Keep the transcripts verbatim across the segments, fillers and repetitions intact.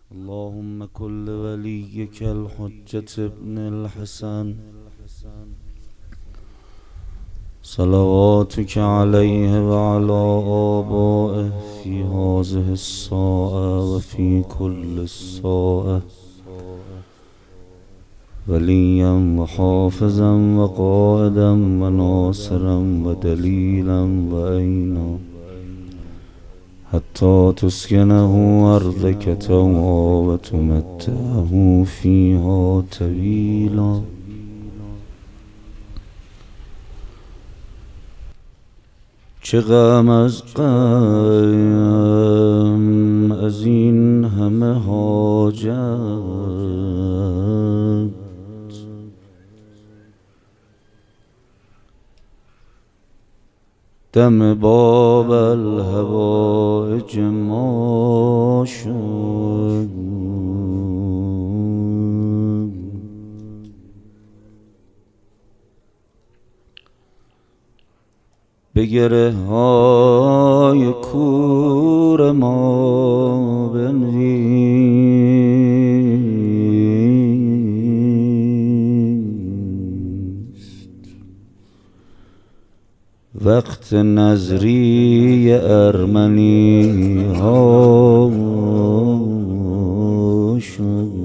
اللهم كل وليك الحجة ابن الحسن صلواتك عليه وعلى آبائه في هذه الساعة وفي كل الساعة وليا وحافظا وقائدا وناصرا ودليلا وعينا حتى تسكنه أرضك طوعا وتمتعه فيها طويلا. چه غم از غم از این همه حاجت، دم باب الهوایج ما شد. به گره های کور ما بنویس وقت نظری ارمنی ها شد.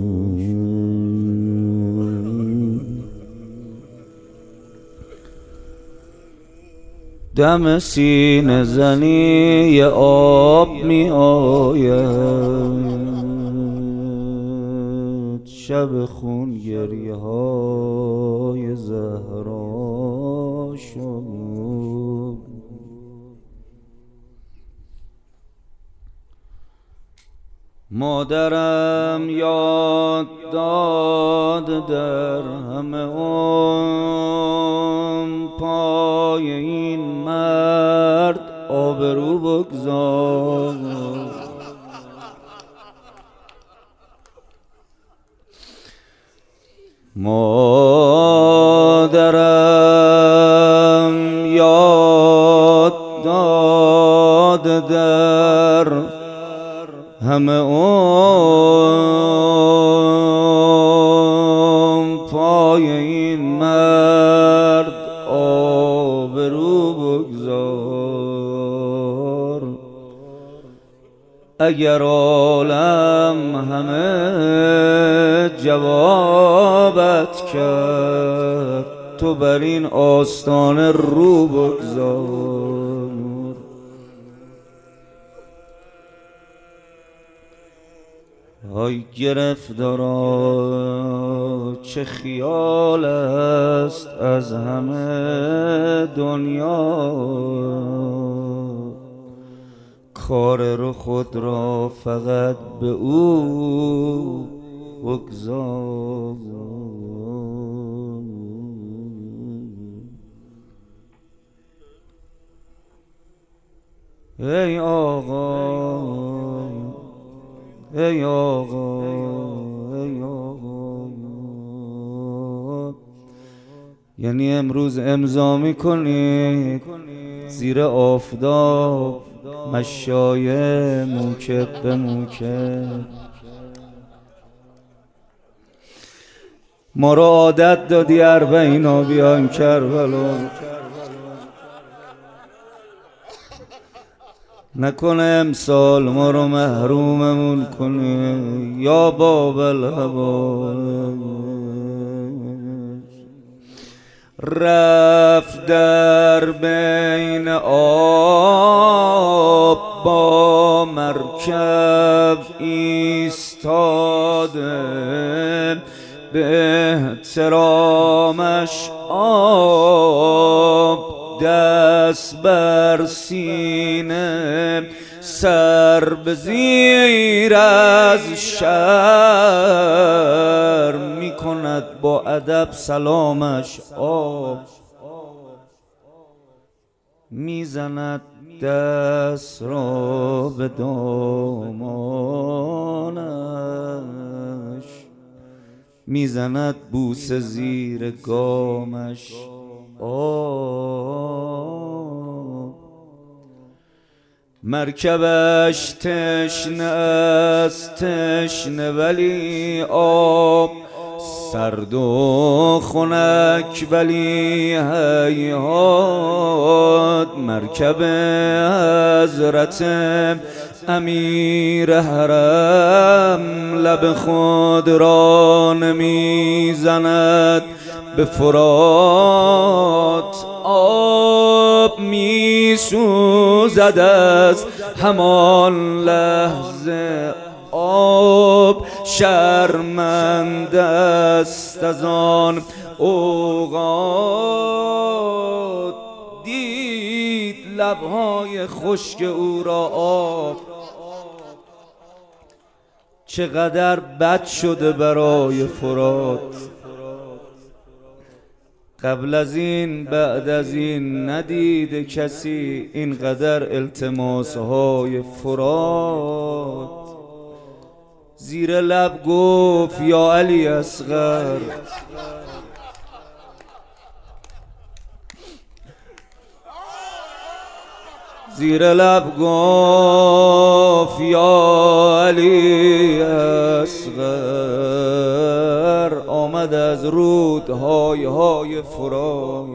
دم سینه زنی آب می آید، شب خون گریه های زهرا شد. مادرم یاد داد در همه اون پای این مرد آبرو بگذار. مادرم یاد داد در همه اون پای این مرد آبرو بگذار. اگر عالم همه جوابت کرد، تو بر این آستانه رو بگذار. ای گرفتارا چه خیال است از همه دنیا، کار رو خود را فقط به او بگذار. ای آقا ای آقا ای آقا، یعنی امروز امضا میکنید زیر آفتاب مشایه موکب به موکب. ما را عادت دادی اربعینا بیایم کربلا، نکنه امسال ما رو محروممون کنه یا باب الهوایج. رفت در بین آب با مرکب ایستاده، به احترامش آب دست بر سینه، سر به زیر از شرم می کند با ادب سلامش آب. می زند دست را به دامانش، می زند بوسه زیر گامش آب. مرکبش تشنه است تشنه ولی آب سرد و خنک ولی هیهات. مرکب حضرت امیر حرم لب خود را نمیزند به فرات. آب می سوزد از همان لحظه آب شرمنده است از آن اوقات. دید لبهای خشک او را آب چقدر بد شده برای فرات. قبل از این بعد از این ندیده کسی اینقدر التماس های فرات. زیر لب گفت یا علی اصغر، زیر لب گفت یا علی اصغر. آمد از رودهای های فرات.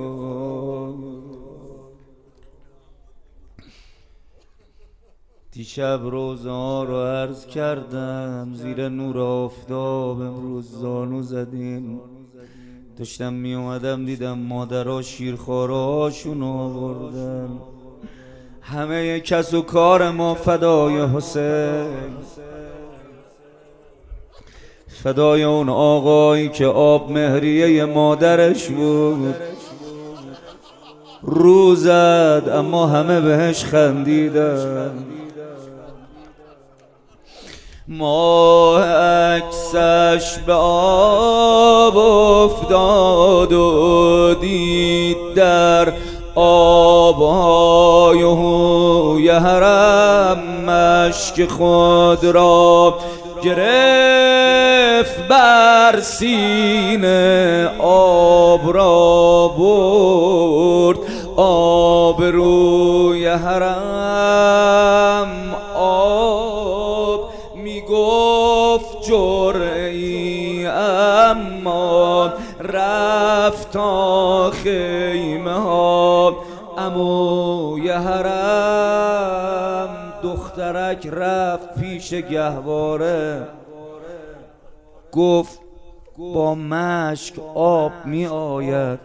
دیشب روزه ها رو عرض کردم، زیر نور آفتاب امروز زانو زدیم. داشتم می اومدم دیدم مادرها شیرخوارهاشون آوردن. همه کس و کار ما فدای حسین، فدای اون آقایی که آب مهریه مادرش بود. رو زد اما همه بهش خندیدن. ماه عکسش به آب افتاد و دید در آبهای هوی حرم مشک خود را گرفت بر سینه. آب را برد آب روی حرم. آب میگفت جرعی اما رفت تا خیمه ها. عموی حرم دخترک رفت پیش گهواره، گفت با مشک آب می آید،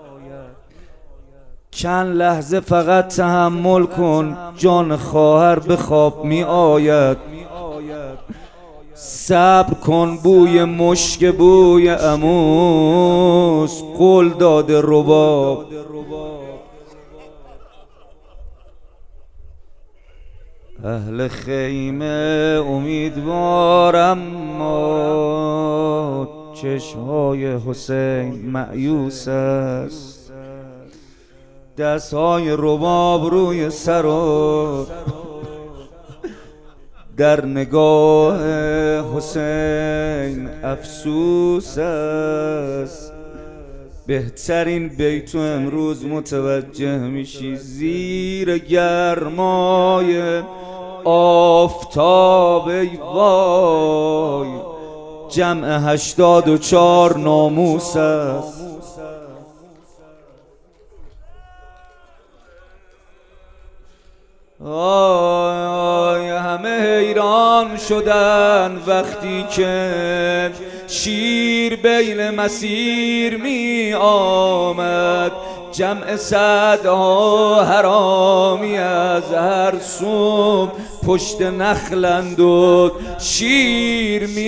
چند لحظه فقط تحمل کن، جان خواهر به خواب می آید. صبر کن بوی مشک بوی عموست، قول داده رباب. اهل خیمه امیدوار اما چشمهای حسین مأیوس است. دستهای رباب روی سر و در نگاه حسین افسوس است. بهترین بیتو امروز متوجه میشی، زیر گرمای آفتاب ای وای جمع هشتاد و چار ناموس است. آی همه حیران شدن وقتی که شیر بین مسیر می آمد. جمع صدها حرامی از هر سو پشت نخلند و شیر می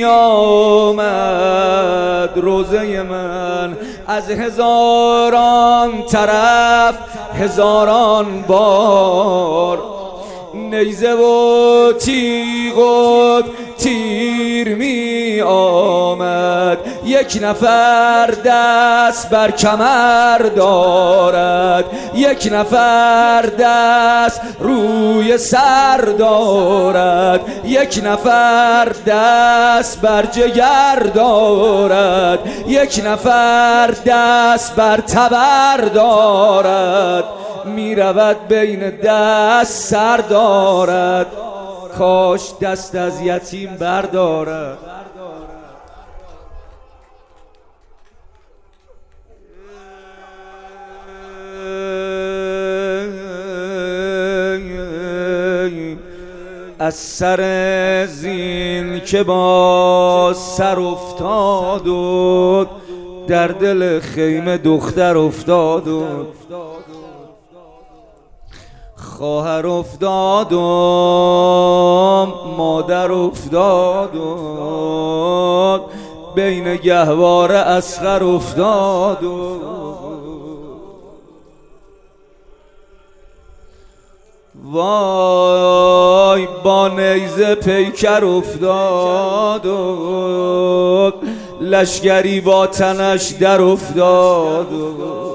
آمد. روزه من از هزاران طرف هزاران بار نیزه و تیغ و تیر می آمد. یک نفر دست بر کمر دارد، یک نفر دست روی سر دارد، یک نفر دست بر جگر دارد، یک نفر دست بر تبر دارد. می رود بین دست سر دارد، کاش دست از یتیم بردارد. از سر زین که با سر افتاد و در دل خیمه دختر افتاد و خواهر افتاد و مادر افتاد و بین گهواره اصغر افتاد و وای با نیزه پیکر افتاد و لشگری با تنش در افتاد و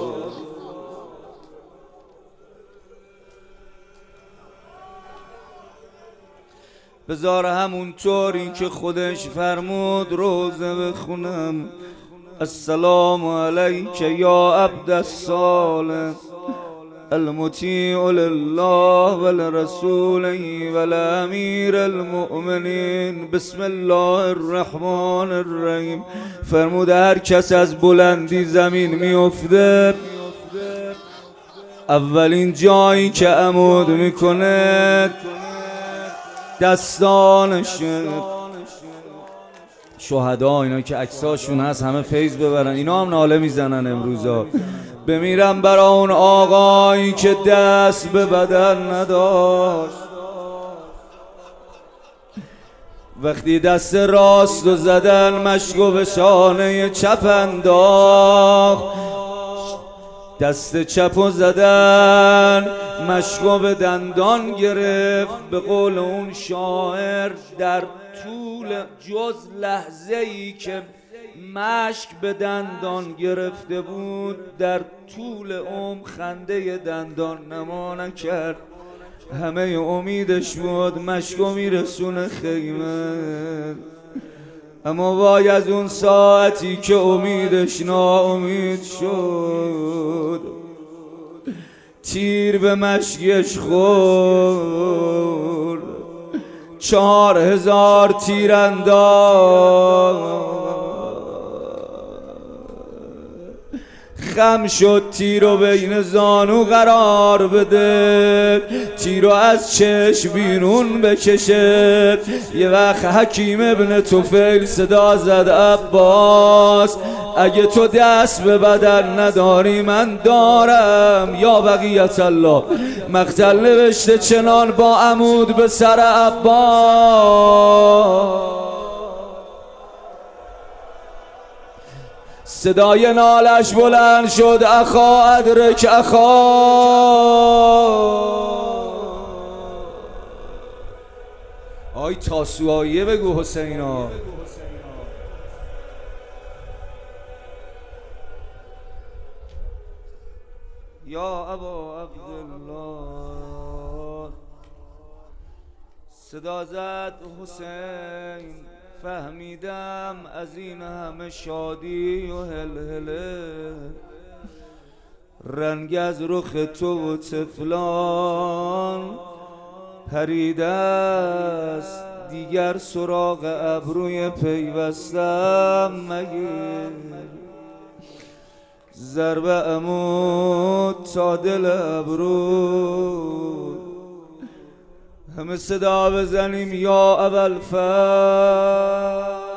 بذار همونطوری که خودش فرمود روزه بخونم. السلام علیک یا عبد الصالح المطیع لله ولرسوله ولامیر المؤمنین. بسم الله الرحمن الرحیم. فرمود هر کس از بلندی زمین میفته، اولین جایی که عمود میکنه دستانشه. شهدا اینا که عکساشون هست همه فیض ببرن، اینا هم ناله میزنن امروزا. بمیرم برا اون آقایی که دست به بدن نداشت، وقتی دست راست و زدن مشکو به شانه چپ انداخت، دست چپ و زدن مشکو به دندان گرفت. به قول اون شاعر در طول جز لحظه ای که مشک به دندان گرفته بود، در طول عمر خنده دندان نما نکرد. همه امیدش بود مشکو میرسونه خیمه، اما وای از اون ساعتی که امیدش ناامید شد، تیر به مشکش خورد، چهار هزار تیر انداخت. خم شد تیرو بین زانو قرار بده، تیرو از چشم بیرون بکشه. یه وقت حکیم ابن طفیل صدا زد عباس اگه تو دست به بدن نداری من دارم. یا بقیت الله. مقتل نوشته چنان با عمود به سر عباس، صدای نالش بلند شد اخا ادرک اخا. آی تاسوعیه بگو حسینا. یا ابا عبدالله. صدا زد حسین، فهمیدم از این همه شادی و هلهله، رنگ از رخ تو و طفلان پریده است، دیگر سراغ ابروی پیوستم مگیر. ضربه عمود تا دل ابرو، همه صدا بزنیم یا ابوالفضل.